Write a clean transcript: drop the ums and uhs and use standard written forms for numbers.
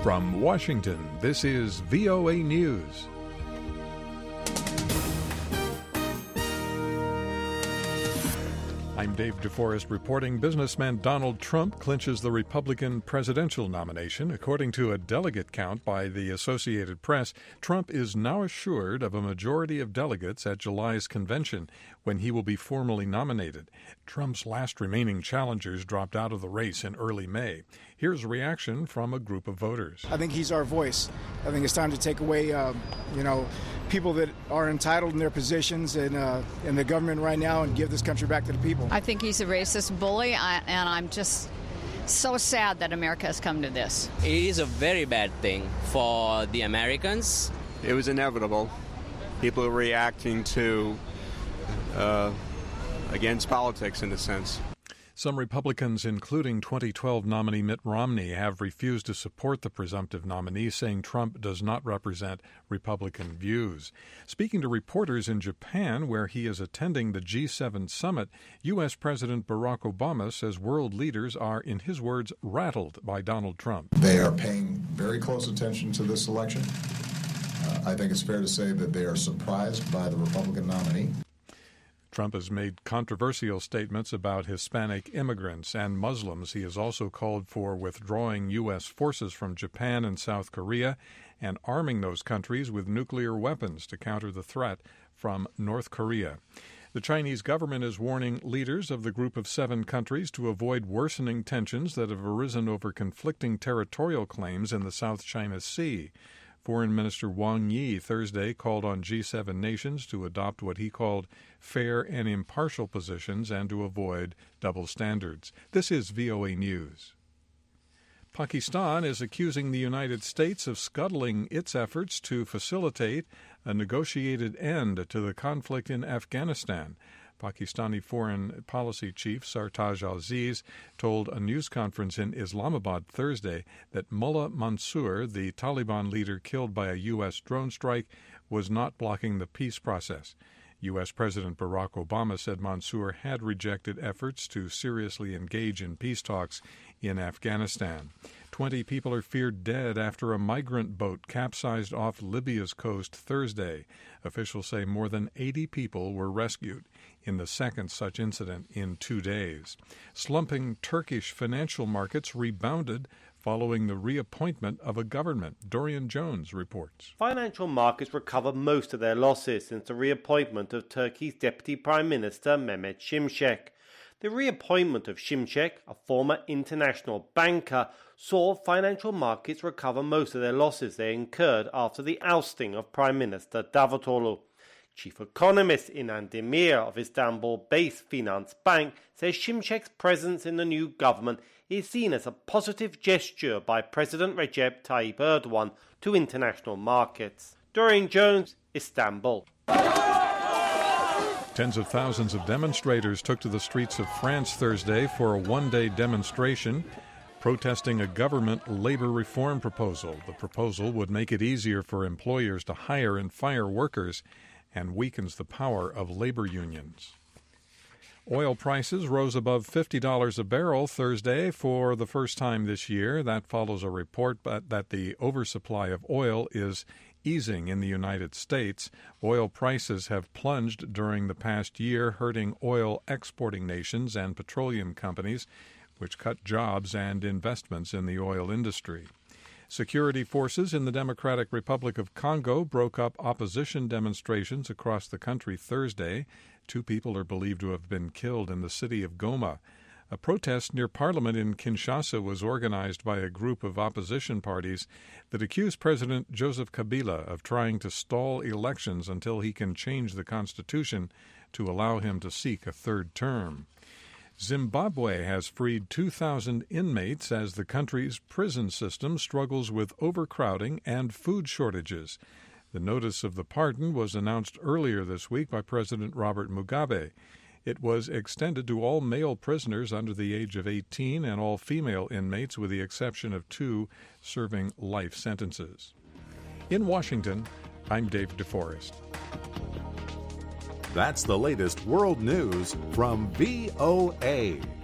From Washington, this is VOA News. I'm Dave DeForest reporting businessman Donald Trump clinches the Republican presidential nomination. According to a delegate count by the Associated Press, Trump is now assured of a majority of delegates at July's convention when he will be formally nominated. Trump's last remaining challengers dropped out of the race in early May. Here's a reaction from a group of voters. I think he's our voice. I think it's time to take away, people that are entitled in their positions in the government right now and give this country back to the people. I think he's a racist bully, and I'm just so sad that America has come to this. It is a very bad thing for the Americans. It was inevitable. People are reacting to against politics in a sense. Some Republicans, including 2012 nominee Mitt Romney, have refused to support the presumptive nominee, saying Trump does not represent Republican views. Speaking to reporters in Japan, where he is attending the G7 summit, U.S. President Barack Obama says world leaders are, in his words, rattled by Donald Trump. They are paying very close attention to this election. I think it's fair to say that they are surprised by the Republican nominee. Trump has made controversial statements about Hispanic immigrants and Muslims. He has also called for withdrawing U.S. forces from Japan and South Korea and arming those countries with nuclear weapons to counter the threat from North Korea. The Chinese government is warning leaders of the group of 7 countries to avoid worsening tensions that have arisen over conflicting territorial claims in the South China Sea. Foreign Minister Wang Yi Thursday called on G7 nations to adopt what he called fair and impartial positions and to avoid double standards. This is VOA News. Pakistan is accusing the United States of scuttling its efforts to facilitate a negotiated end to the conflict in Afghanistan. Pakistani Foreign Policy Chief Sartaj Aziz told a news conference in Islamabad Thursday that Mullah Mansour, the Taliban leader killed by a U.S. drone strike, was not blocking the peace process. U.S. President Barack Obama said Mansour had rejected efforts to seriously engage in peace talks in Afghanistan. 20 people are feared dead after a migrant boat capsized off Libya's coast Thursday. Officials say more than 80 people were rescued in the second such incident in 2 days. Slumping Turkish financial markets rebounded following the reappointment of a government. Dorian Jones reports. Financial markets recovered most of their losses since the reappointment of Turkey's Deputy Prime Minister Mehmet Şimşek. The reappointment of Şimşek, a former international banker, saw financial markets recover most of their losses they incurred after the ousting of Prime Minister Davutoglu. Chief economist Inan Demir of Istanbul-based Finance Bank says Şimşek's presence in the new government is seen as a positive gesture by President Recep Tayyip Erdogan to international markets. Dorian Jones, Istanbul. Tens of thousands of demonstrators took to the streets of France Thursday for a one-day demonstration protesting a government labor reform proposal. The proposal would make it easier for employers to hire and fire workers and weakens the power of labor unions. Oil prices rose above $50 a barrel Thursday for the first time this year. That follows a report that the oversupply of oil is easing in the United States. Oil prices have plunged during the past year, hurting oil exporting nations and petroleum companies, which cut jobs and investments in the oil industry. Security forces in the Democratic Republic of Congo broke up opposition demonstrations across the country Thursday. 2 people are believed to have been killed in the city of Goma. A protest near Parliament in Kinshasa was organized by a group of opposition parties that accuse President Joseph Kabila of trying to stall elections until he can change the constitution to allow him to seek a third term. Zimbabwe has freed 2,000 inmates as the country's prison system struggles with overcrowding and food shortages. The notice of the pardon was announced earlier this week by President Robert Mugabe. It was extended to all male prisoners under the age of 18 and all female inmates, with the exception of 2 serving life sentences. In Washington, I'm Dave DeForest. That's the latest world news from VOA.